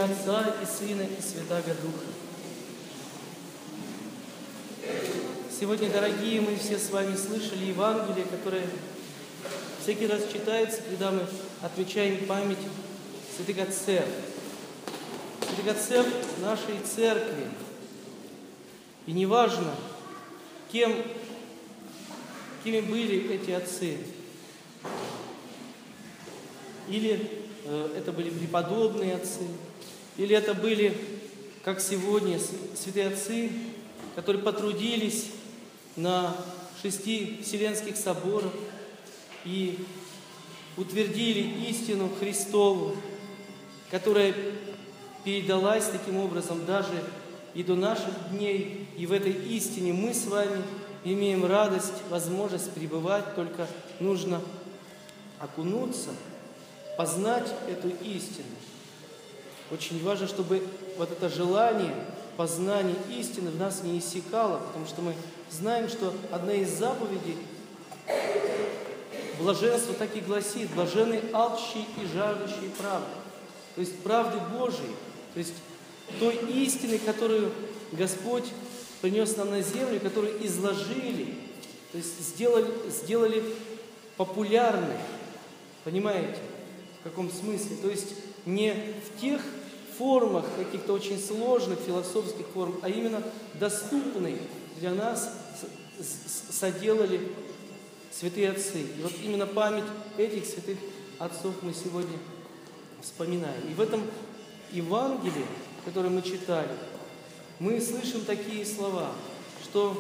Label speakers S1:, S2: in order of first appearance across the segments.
S1: имя Отца и Сына и Святаго Духа. Сегодня, дорогие, мы все с вами слышали Евангелие, которое всякий раз читается, когда мы отмечаем память святых отцев. Святых отцев нашей церкви. И неважно, кеми были эти отцы. Или это были преподобные отцы, или это были, как сегодня, святые отцы, которые потрудились на 6 Вселенских соборах и утвердили истину Христову, которая передалась таким образом даже и до наших дней. И в этой истине мы с вами имеем радость, возможность пребывать, только нужно окунуться, познать эту истину. Очень важно, чтобы вот это желание познания истины в нас не иссякало, потому что мы знаем, что одна из заповедей блаженства так и гласит: блаженны алчущие и жаждущие правды. То есть правды Божией, то есть той истины, которую Господь принес нам на землю, которую изложили, то есть сделали популярной. Понимаете, в каком смысле? То есть не в тех формах, каких-то очень сложных философских форм, а именно доступные для нас соделали святые отцы. И вот именно память этих святых отцов мы сегодня вспоминаем. И в этом Евангелии, которое мы читали, мы слышим такие слова, что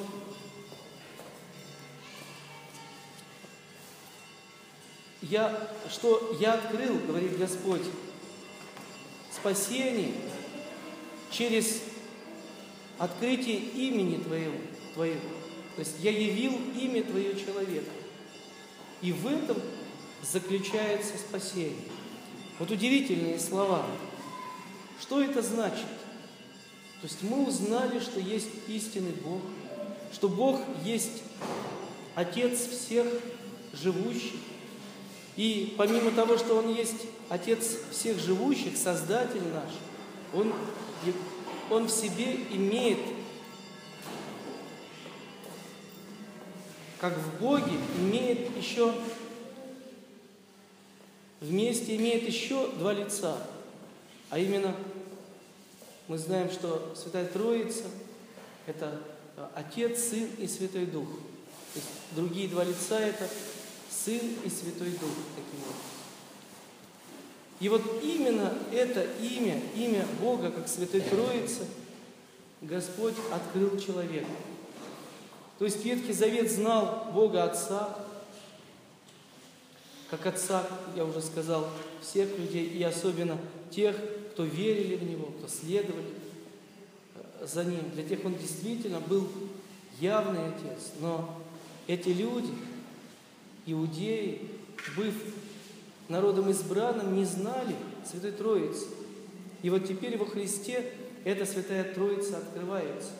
S1: я открыл, говорит Господь, спасение через открытие имени Твоего. То есть я явил имя Твое человеку. И в этом заключается спасение. Вот удивительные слова. Что это значит? То есть мы узнали, что есть истинный Бог, что Бог есть Отец всех живущих. И помимо того, что Он есть Отец всех живущих, Создатель наш, Он в себе имеет, как в Боге, имеет еще вместе имеет еще 2 лица. А именно, мы знаем, что Святая Троица – это Отец, Сын и Святой Дух. То есть другие 2 лица – это Сын и Святой Дух, таким образом. И вот именно это имя Бога, как Святой Троицы, Господь открыл человеку. То есть Ветхий Завет знал Бога Отца, как Отца, я уже сказал, всех людей, и особенно тех, кто верили в Него, кто следовали за Ним. Для тех Он действительно был явный Отец. Но эти люди, иудеи, быв народом избранным, не знали Святой Троицы. И вот теперь во Христе эта Святая Троица открывается.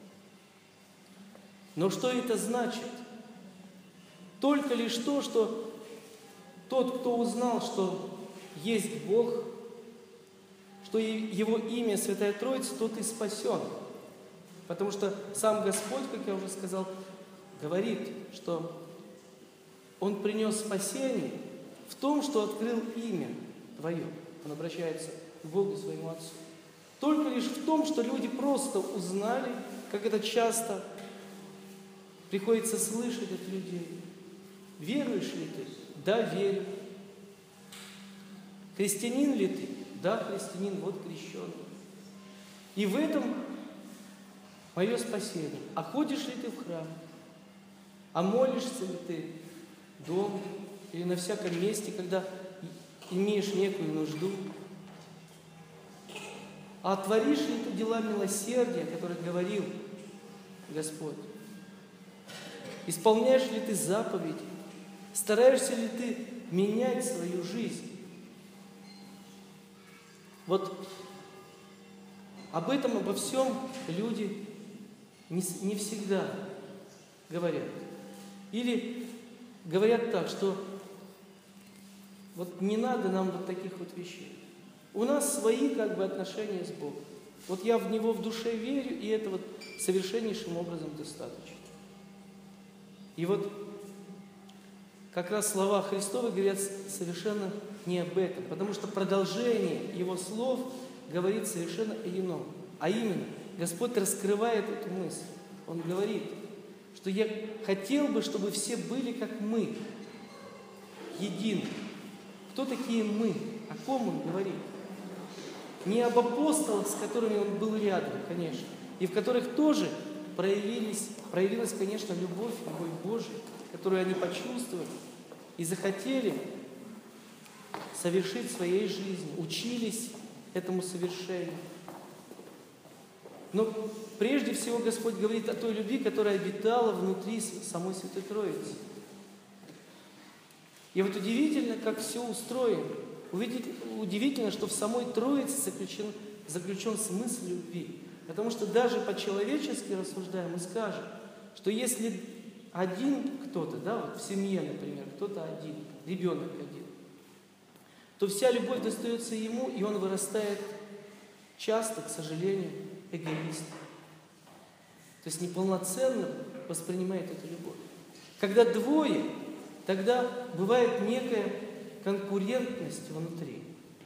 S1: Но что это значит? Только лишь то, что тот, кто узнал, что есть Бог, что Его имя Святая Троица, тот и спасен. Потому что сам Господь, как я уже сказал, говорит, что Он принес спасение в том, что открыл имя Твое. Он обращается к Богу, своему Отцу. Только лишь в том, что люди просто узнали, как это часто приходится слышать от людей. Веруешь ли ты? Да, верю. Христианин ли ты? Да, христианин, вот крещеный. И в этом мое спасение. А ходишь ли ты в храм? А молишься ли ты дома или на всяком месте, когда имеешь некую нужду? А творишь ли ты дела милосердия, о которых говорил Господь? Исполняешь ли ты заповеди? Стараешься ли ты менять свою жизнь? Вот об этом, обо всем люди не всегда говорят. Или говорят так, что вот не надо нам вот таких вот вещей. у нас свои как бы отношения с Богом. Вот я в Него в душе верю, и это вот совершеннейшим образом достаточно. И вот как раз слова Христовы говорят совершенно не об этом, потому что продолжение Его слов говорит совершенно о ином. А именно, Господь раскрывает эту мысль. Он говорит, что я хотел бы, чтобы все были как мы, едины. Кто такие мы? О ком Он говорит? Не об апостолах, с которыми Он был рядом, конечно, и в которых тоже проявилась, конечно, любовь Божия, которую они почувствовали и захотели совершить в своей жизни, учились этому совершению. Но прежде всего Господь говорит о той любви, которая обитала внутри самой Святой Троицы. И вот удивительно, как все устроено. Удивительно, что в самой Троице заключен смысл любви. Потому что даже по-человечески рассуждаем и скажем, что если один кто-то, да, вот в семье, например, кто-то один, ребенок один, то вся любовь достается ему, и он вырастает часто, к сожалению, эгоистом. То есть неполноценно воспринимает эту любовь. Когда двое, тогда бывает некая конкурентность внутри.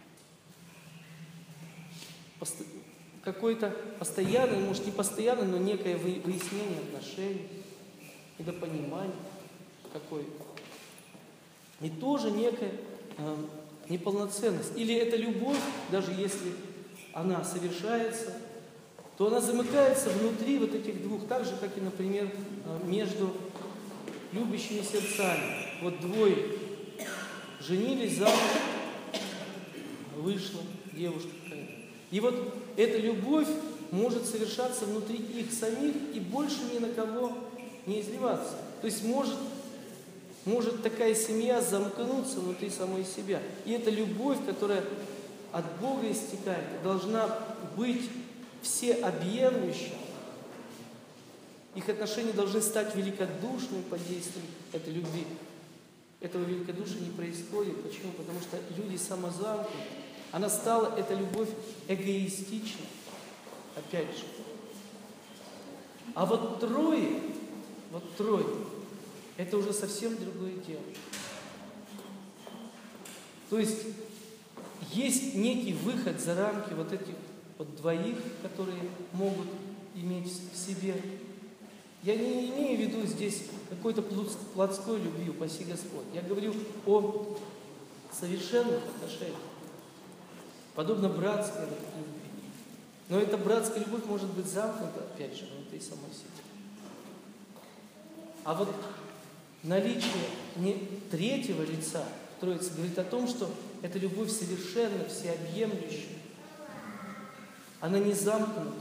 S1: Какое-то постоянное, может не постоянное, но некое выяснение отношений, недопонимание какое-то. И тоже некая неполноценность. Или эта любовь, даже если она совершается, то она замыкается внутри вот этих двух, так же, как и, например, между любящими сердцами. Вот двое женились замуж, вышла девушка какая-то. И вот эта любовь может совершаться внутри их самих и больше ни на кого не изливаться. То есть может такая семья замкнуться внутри самой себя. И эта любовь, которая от Бога истекает, должна быть всеобъемлющей. Их отношения должны стать великодушными под действием этой любви. Этого великодушия не происходит. Почему? Потому что люди самозамкнуты. Она стала, эта любовь, эгоистичной. Опять же. А вот трое, это уже совсем другое дело. То есть некий выход за рамки вот этих вот двоих, которые могут иметь в себе. Я не имею в виду здесь какой-то плотской любви, упаси Господь. Я говорю о совершенных отношениях, подобно братской любви. Но эта братская любовь может быть замкнута, опять же, внутри самой себя. А вот наличие не третьего лица Троицы говорит о том, что эта любовь совершенно всеобъемлющая. Она не замкнута.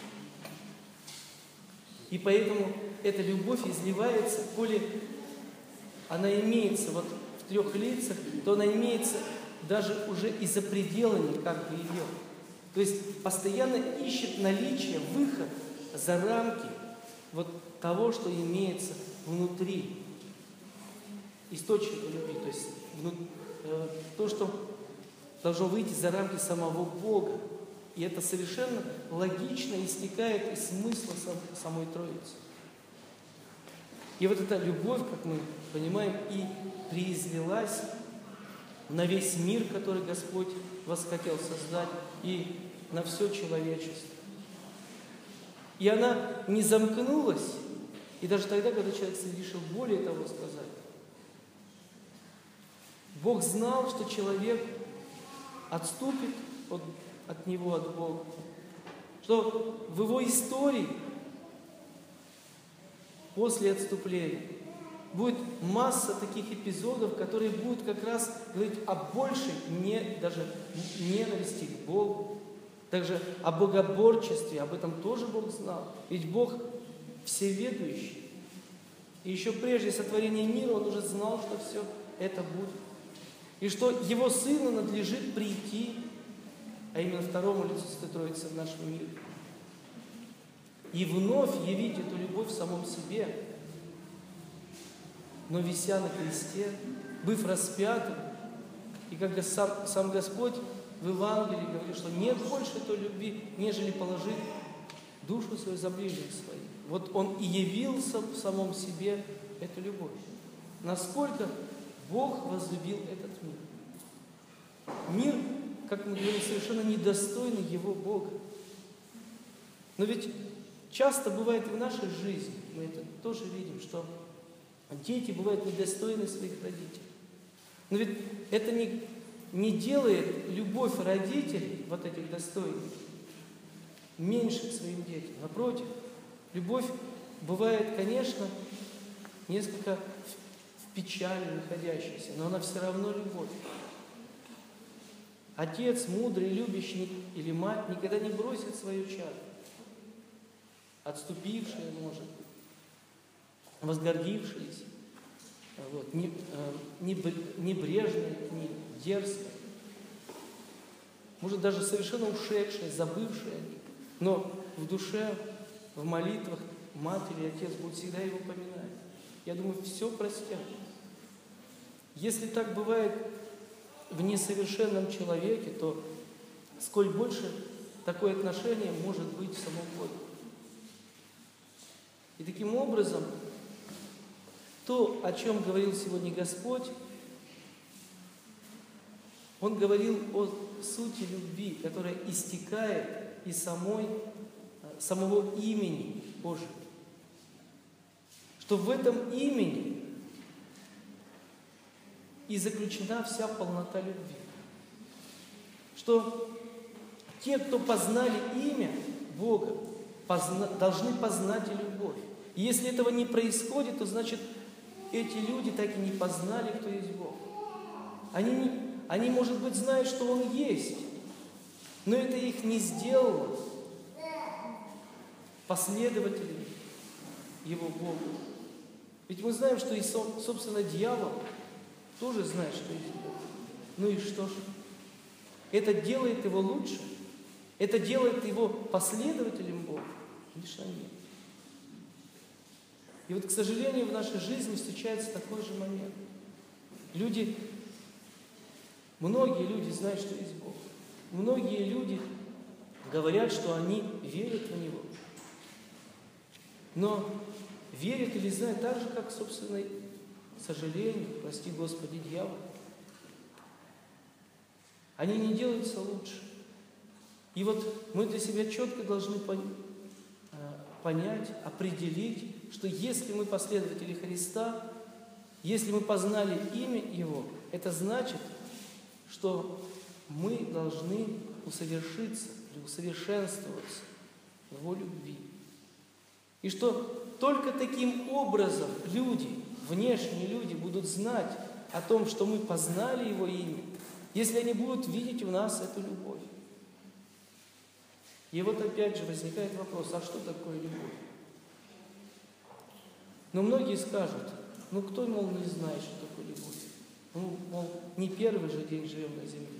S1: И поэтому эта любовь изливается, коли она имеется вот в трех лицах, то она имеется даже уже и за пределами как бы ее. То есть постоянно ищет наличие, выход за рамки вот того, что имеется внутри источника любви. То есть то, что должно выйти за рамки самого Бога. И это совершенно логично истекает из смысла самой Троицы. И вот эта любовь, как мы понимаем, и произвелась на весь мир, который Господь восхотел создать, и на все человечество. И она не замкнулась, и даже тогда, когда человек совершил, более того сказать. Бог знал, что человек отступит от него, от Бога. Что в его истории после отступления будет масса таких эпизодов, которые будут как раз говорить о большей даже ненависти к Богу, также о богоборчестве, об этом тоже Бог знал. Ведь Бог всеведущий. И еще прежде сотворения мира Он уже знал, что все это будет. И что Его Сыну надлежит прийти, а именно второму лицу Святой Троицы в нашем мире, и вновь явить эту любовь в самом себе, но вися на кресте, быв распятым, и когда сам Господь в Евангелии говорит, что нет больше той любви, нежели положить душу свою за ближних своих. Вот Он и явился в самом себе эту любовь. Насколько Бог возлюбил этот мир. Мир, как мы говорим, совершенно недостойный Его Бога. Но ведь часто бывает и в нашей жизни, мы это тоже видим, что дети бывают недостойны своих родителей. Но ведь это не делает любовь родителей, вот этих достойных, меньше к своим детям. Напротив, любовь бывает, конечно, несколько в печали находящейся, но она все равно любовь. Отец, мудрый, любящий, или мать никогда не бросит свое чадо, отступившие, может быть, возгордившиеся, вот, небрежные, не дерзкие, может даже совершенно ушедшие, забывшие о них. Но в душе, в молитвах матери и отец будут всегда его поминать. Я думаю, все простят. Если так бывает в несовершенном человеке, то сколь больше такое отношение может быть в самом Боге. И таким образом, то, о чем говорил сегодня Господь, Он говорил о сути любви, которая истекает из самого имени Божьего. Что в этом имени и заключена вся полнота любви. Что те, кто познали имя Бога, должны познать и любовь. И если этого не происходит, то значит, эти люди так и не познали, кто есть Бог. Они, может быть, знают, что Он есть, но это их не сделало последователями Его Бога. Ведь мы знаем, что и, собственно, дьявол тоже знает, что есть Бог. Ну и что ж? Это делает его лучше? Это делает его последователем Бога? Конечно, нет. И вот, к сожалению, в нашей жизни встречается такой же момент. Многие люди знают, что есть Бог. Многие люди говорят, что они верят в Него. Но верят или знают так же, как, собственно, к сожалению, прости Господи, дьявол. Они не делаются лучше. И вот мы для себя четко должны понять, определить, что если мы последователи Христа, если мы познали имя Его, это значит, что мы должны усовершиться или усовершенствоваться в Его любви. И что только таким образом люди, внешние люди, будут знать о том, что мы познали Его имя, если они будут видеть в нас эту любовь. И вот опять же возникает вопрос, а что такое любовь? Но многие скажут, кто, мол, не знает, что такое любовь? Мол, не первый же день живем на земле.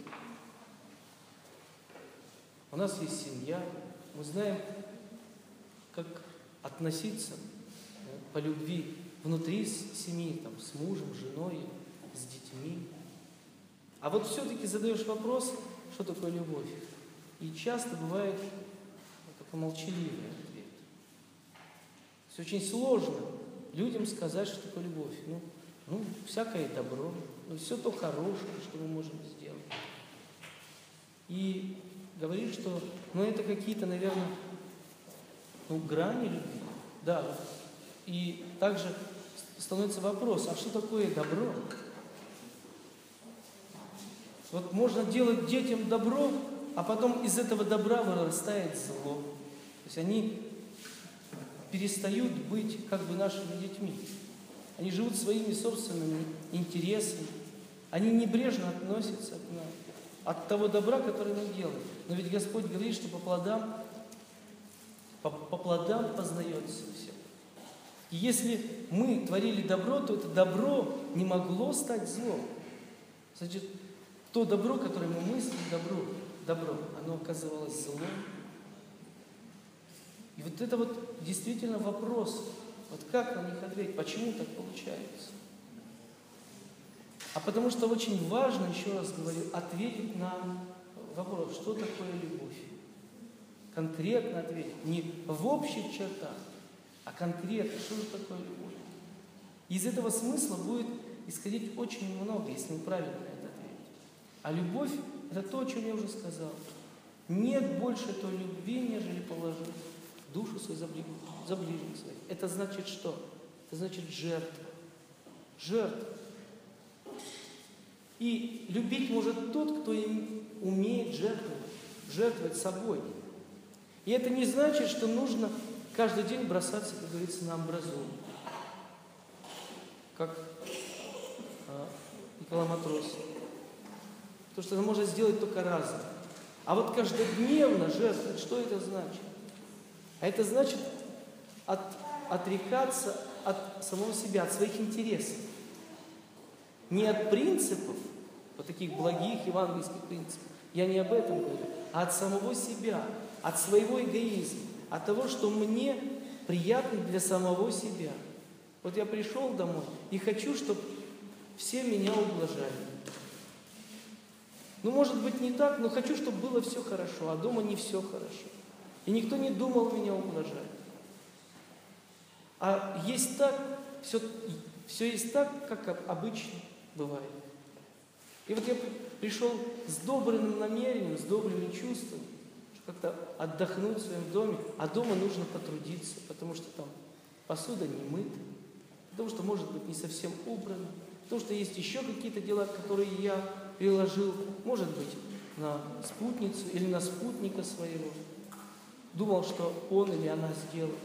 S1: У нас есть семья, мы знаем, как относиться по любви внутри семьи, с мужем, женой, с детьми. А вот все-таки задаешь вопрос, что такое любовь? И часто бывает такой молчаливый ответ. То есть очень сложно людям сказать, что такое любовь. Всякое добро, все то хорошее, что мы можем сделать. И говорит, что это какие-то, наверное, грани любви. Да. И также становится вопрос, а что такое добро? Вот можно делать детям добро, а потом из этого добра вырастает зло. То есть они перестают быть нашими детьми. Они живут своими собственными интересами. Они небрежно относятся к нам от того добра, которое мы делаем. Но ведь Господь говорит, что по плодам познается все. И если мы творили добро, то это добро не могло стать злом. Значит, то добро, которое мы мыслим, добро, оно оказывалось злом. И вот это действительно вопрос, как на них ответить, почему так получается? А потому что очень важно, еще раз говорю, ответить на вопрос, что такое любовь? Конкретно ответить. Не в общих чертах, а конкретно, что же такое любовь? Из этого смысла будет исходить очень много, если мы правильно на это ответим. А любовь – это то, о чем я уже сказал. Нет больше той любви, нежели положить душу свою за ближних своих. Это значит что? Это значит жертва. Жертва. И любить может тот, кто умеет жертвовать собой. И это не значит, что нужно каждый день бросаться, как говорится, на амбразуру. Как Николай Матрос. Потому что это можно сделать только разом. А вот каждодневно жертвовать, что это значит? А это значит отрекаться от самого себя, от своих интересов. Не от принципов, вот таких благих евангельских принципов, я не об этом говорю, а от самого себя, от своего эгоизма, от того, что мне приятно для самого себя. Вот я пришел домой и хочу, чтобы все меня ублажали. Ну, может быть, не так, но хочу, чтобы было все хорошо, а дома не все хорошо. И никто не думал меня ублажать. А есть так, все есть так, как обычно бывает. И вот я пришел с добрым намерением, с добрыми чувствами, как-то отдохнуть в своем доме, а дома нужно потрудиться, потому что там посуда не мыта, потому что, может быть, не совсем убрана, потому что есть еще какие-то дела, которые я переложил, может быть, на спутницу или на спутника своего. Думал, что он или она сделает.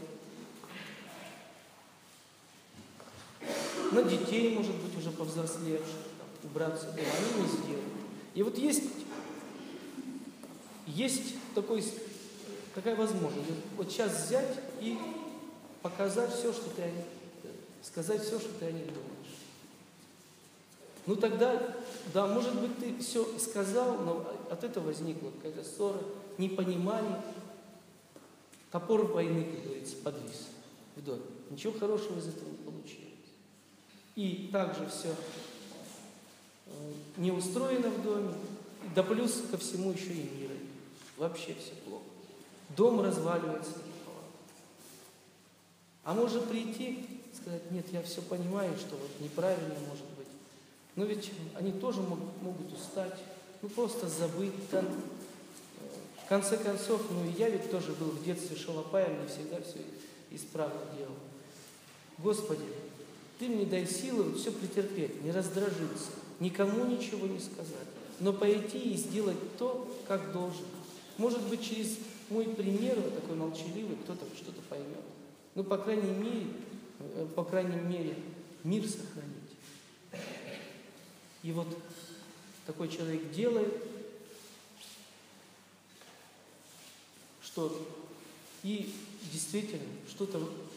S1: На детей, может быть, уже повзрослевших, убраться дома, они не сделают. И вот есть такая возможность. Вот сейчас взять и показать все, что ты сказать все, что ты о них думаешь. Ну тогда, да, может быть, ты все сказал, но от этого возникла какая-то ссора, непонимание. Топор войны, как говорится, подвис в доме. Ничего хорошего из этого не получилось. И также все не устроено в доме, да плюс ко всему еще и мир. Вообще все плохо. Дом разваливается. А может прийти и сказать: нет, я все понимаю, что вот неправильно может быть. Но ведь они тоже могут устать, ну просто забыть. Там, в конце концов, ну и я ведь тоже был в детстве шалопаем, не всегда все исправно делал. Господи, Ты мне дай силы вот все претерпеть, не раздражиться, никому ничего не сказать, но пойти и сделать то, как должен. Может быть, через мой пример, вот такой молчаливый, кто-то что-то поймет. Ну, по крайней мере, мир сохранить. И вот такой человек делает что-то, и действительно что-то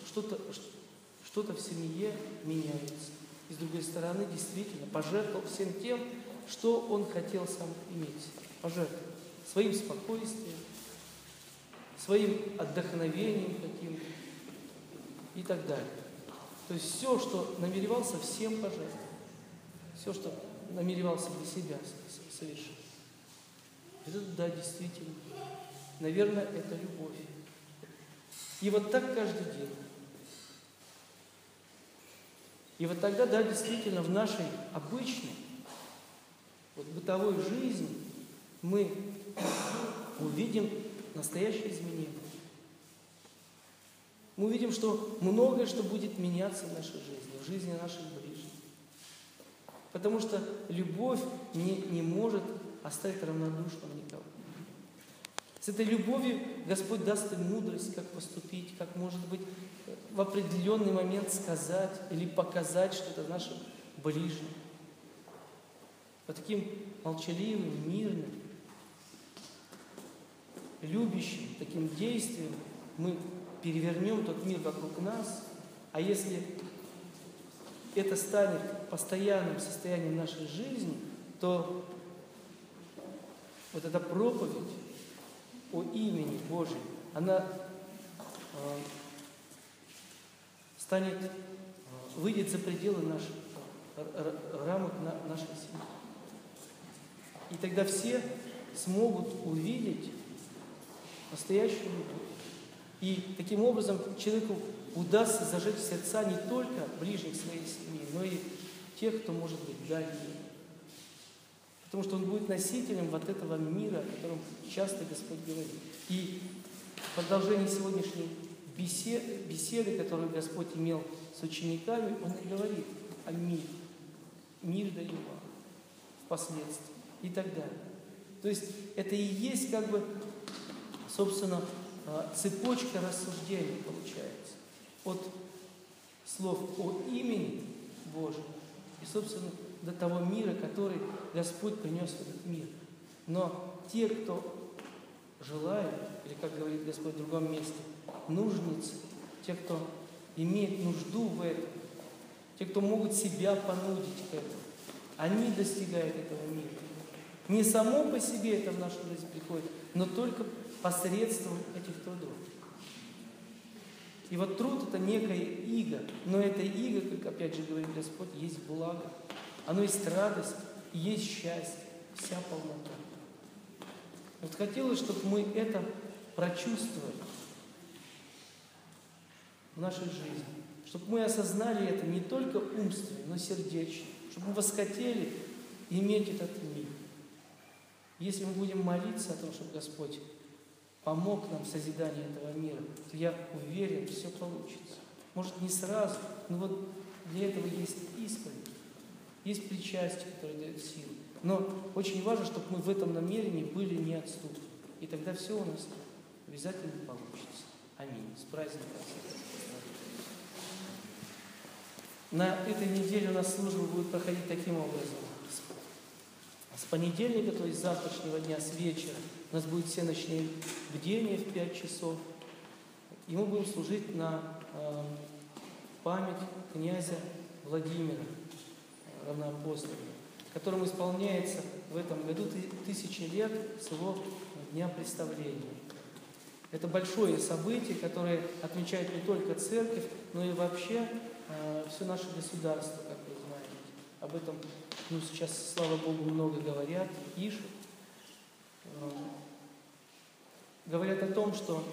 S1: в семье меняется. И с другой стороны, действительно, пожертвовал всем тем, что он хотел сам иметь. Пожертвовал своим спокойствием, своим отдохновением каким-то и так далее. То есть все, что намеревался, всем пожертвовать. Все, что намеревался для себя совершить. Это, да, действительно. Наверное, это любовь. И вот так каждый день. И вот тогда, да, действительно, в нашей обычной, вот, бытовой жизни мы увидим настоящее изменение. Мы увидим, что многое, что будет меняться в нашей жизни, в жизни наших ближних. Потому что любовь не может оставить равнодушным никого. С этой любовью Господь даст им мудрость, как поступить, как, может быть, в определенный момент сказать или показать что-то нашим ближним. По таким молчаливым, мирным, любящим таким действием мы перевернем тот мир вокруг нас, а если это станет постоянным состоянием нашей жизни, то вот эта проповедь о имени Божьем, она выйдет за пределы наших рамок нашей семьи. И тогда все смогут увидеть настоящую любовь. И таким образом человеку удастся зажечь сердца не только ближних своей семьи, но и тех, кто может быть дальний. Потому что он будет носителем вот этого мира, о котором часто Господь говорит. И в продолжении сегодняшней беседы, которую Господь имел с учениками, Он и говорит о мире. Мир даю вам впоследствии и так далее. То есть это и есть как бы, собственно, цепочка рассуждений получается. От слов о имени Божьем и, собственно, до того мира, который Господь принес в этот мир. Но те, кто желает, или, как говорит Господь в другом месте, нужницы, те, кто имеет нужду в этом, те, кто могут себя понудить к этому, они достигают этого мира. Не само по себе это в нашу жизнь приходит, но только посредством этих трудов. И вот труд — это некая иго, но эта иго, как опять же говорит Господь, есть благо. Оно есть радость, и есть счастье, вся полнота. Вот хотелось, чтобы мы это прочувствовали в нашей жизни, чтобы мы осознали это не только умственно, но и сердечно, чтобы мы восхотели иметь этот мир. Если мы будем молиться о том, чтобы Господь помог нам в созидании этого мира, то я уверен, все получится. Может, не сразу, но вот для этого есть исповедь, есть причастие, которое дает силу. Но очень важно, чтобы мы в этом намерении были неотступны. И тогда все у нас обязательно получится. Аминь. С праздником. На этой неделе у нас служба будет проходить таким образом. С понедельника, то есть с завтрашнего дня, с вечера, у нас будет всеночное бдение в 5 часов. И мы будем служить на память князя Владимира, равноапостола, которому исполняется в этом году 1000 лет с его дня представления. Это большое событие, которое отмечает не только церковь, но и вообще все наше государство, как вы знаете. Об этом сейчас, слава Богу, много говорят, пишут. Говорят о том, что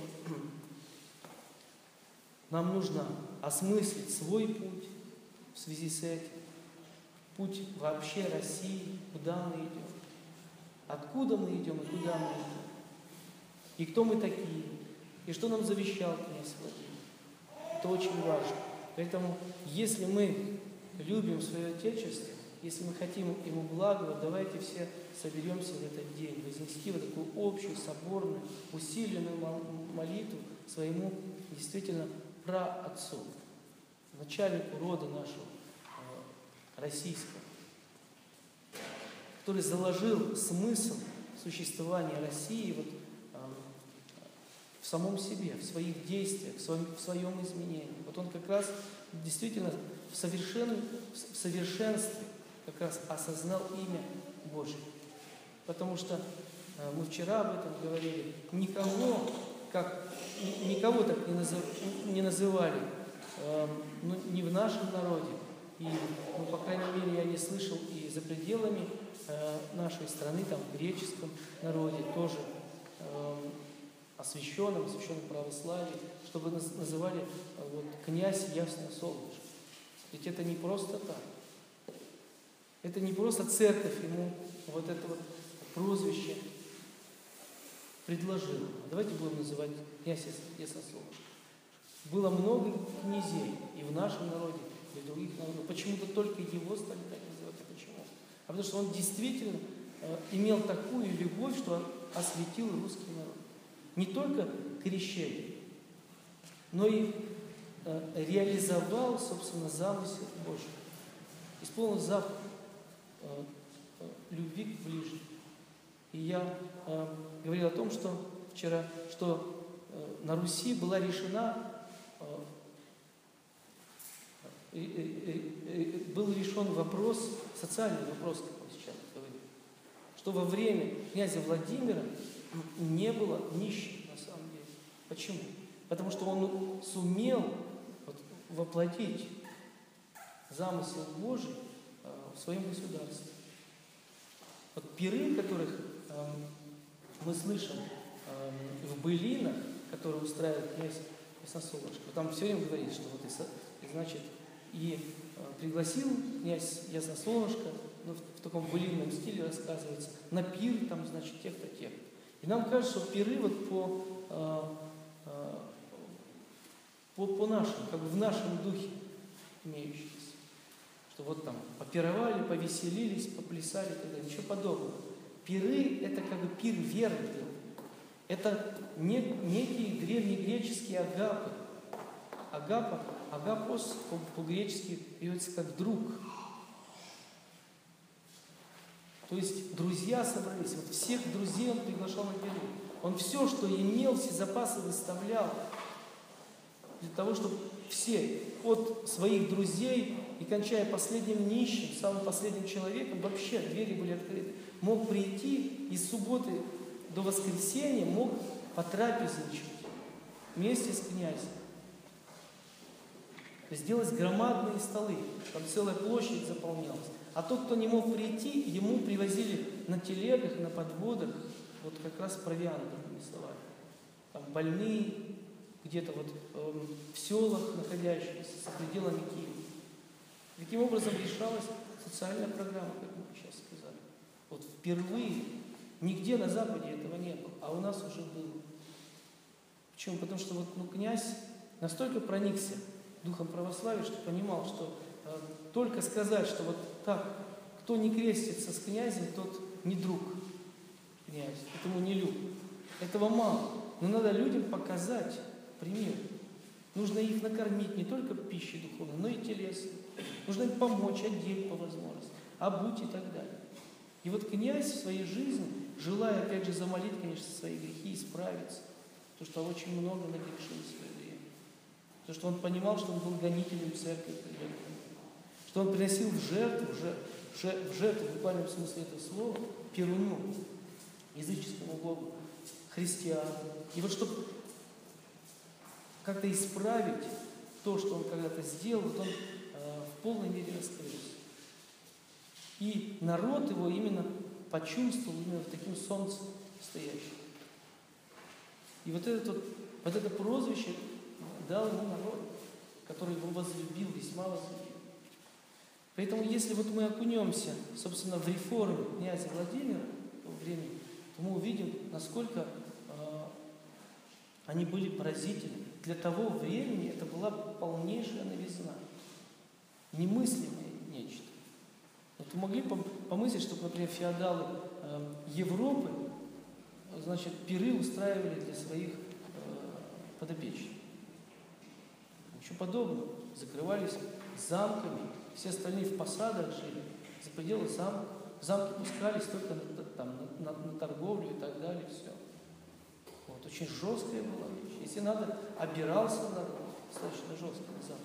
S1: нам нужно осмыслить свой путь в связи с этим. Путь вообще России, куда мы идем, откуда мы идем и куда мы идем, и кто мы такие, и что нам завещал князь Владимир. Это очень важно. Поэтому, если мы любим свое Отечество, если мы хотим ему благого, давайте все соберемся в этот день, вознести вот такую общую, соборную, усиленную молитву своему действительно праотцу, начальнику рода нашего, российского, который заложил смысл существования России вот, в самом себе, в своих действиях, в своем изменении. Вот он как раз действительно в совершенстве как раз осознал имя Божие. Потому что мы вчера об этом говорили, никого так не называли, ни в нашем народе, и, по крайней мере, я не слышал и за пределами нашей страны, там, в греческом народе, тоже освященном православии, чтобы называли князь Ясное Солнышко. Ведь это не просто так. Это не просто церковь ему вот это вот прозвище предложила. Давайте будем называть князь Ясное Солнышко. Было много князей и в нашем народе, и в других народах. Почему-то только его стали так называть. А почему? А потому что он действительно имел такую любовь, что он осветил русский народ. Не только крещение, но и реализовал, собственно, замысел Божий. Исполнил заповедь любви к ближнему. И я говорил о том, что вчера, что на Руси была решена, был решен вопрос, социальный вопрос, как мы сейчас говорим, что во время князя Владимира не было нищих на самом деле. Почему? Потому что он сумел воплотить замысел Божий в своем государстве. Вот пиры, которых мы слышим в былинах, которые устраивает князь Ясносолнышко, там все время говорит, что вот значит, пригласил князь Ясносолнышко, ну, в таком былинном стиле рассказывается, на пир, там, значит, тех-то, тех-то. И нам кажется, что пиры вот по нашему, как бы в нашем духе имеющиеся. Что вот там попировали, повеселились, поплясали и так далее. Ничего подобного. Пиры – это как бы пир веры. Это некие древнегреческие агапы. Агапос по-гречески переводится как друг. То есть друзья собрались. Вот всех друзей он приглашал на пиры. Он все, что имел, все запасы выставлял для того, чтобы все, от своих друзей и кончая последним нищим, самым последним человеком, вообще двери были открыты, мог прийти и с субботы до воскресенья мог потрапезничать вместе с князем. Сделать громадные столы, там целая площадь заполнялась. А тот, кто не мог прийти, ему привозили на телегах, на подводах, вот как раз провиант, другими словами. Там больные, где-то вот в селах находящиеся, за пределами Киева. Таким образом решалась социальная программа, как мы сейчас сказали. Вот впервые нигде на Западе этого не было, а у нас уже было. Почему? Потому что вот, князь настолько проникся духом православия, что понимал, что только сказать, что вот так, кто не крестится с князем, тот не друг князя, этому не люб. Этого мало. Но надо людям показать пример. Нужно их накормить не только пищей духовной, но и телесной. Нужно им помочь, одеть по возможности, обуть и так далее. И вот князь в своей жизни, желая, опять же, замолить, конечно, свои грехи, исправиться, потому что очень много нагрешили в свое время. Потому что он понимал, что он был гонителем церкви, что он приносил в жертву, в буквальном смысле этого слова, Перуну, языческому богу, христиан. И вот чтобы как-то исправить то, что он когда-то сделал, вот он в полной мере раскрылся. И народ его именно почувствовал именно в таким солнцем стоящим. И вот это прозвище дал ему народ, который его возлюбил, весьма возлюбил. Поэтому, если вот мы окунемся, собственно, в реформы князя Владимира того времени, то мы увидим, насколько они были поразительны. Для того времени это была полнейшая новизна, немыслимое нечто. Вот вы могли помыслить, что, например, феодалы Европы, значит, пиры устраивали для своих подопечных. Ничего подобного. Закрывались замками, все остальные в посадах жили, за пределы замка. В замки пускались только на торговлю и так далее, все. Вот, очень жесткая была вещь. Если надо, обирался народ, достаточно жестко на замке.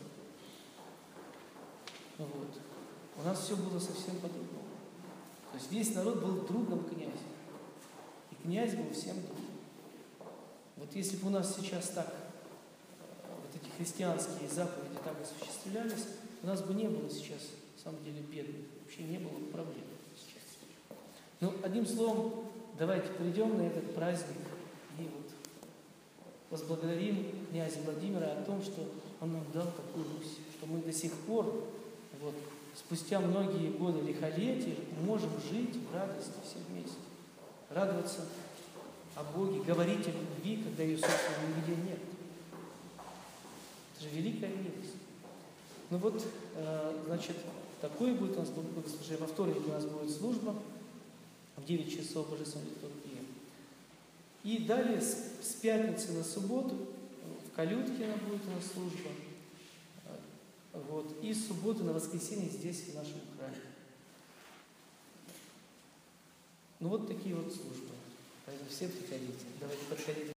S1: Вот. У нас все было совсем по-другому. То есть весь народ был другом князя. И князь был всем другом. Вот если бы у нас сейчас так, вот эти христианские заповеди так осуществлялись, у нас бы не было сейчас, на самом деле, бедных. Вообще не было бы проблем сейчас. Ну, одним словом, давайте придем на этот праздник и вот возблагодарим князя Владимира о том, что он нам дал такую Русь, что мы до сих пор, вот, спустя многие годы лихолетия, можем жить в радости все вместе, радоваться о Боге, говорить о любви, когда ее, собственно, нигде нет. Это же великая милость. Ну вот, значит, такое будет у нас богослужение. Во вторник у нас будет служба в 9 часов Божественной литургии. И далее с пятницы на субботу в Калютке она будет у нас служба. Вот. И с субботы на воскресенье здесь, в нашем храме. Ну вот такие вот службы. Поэтому все приходите. Давайте подходите.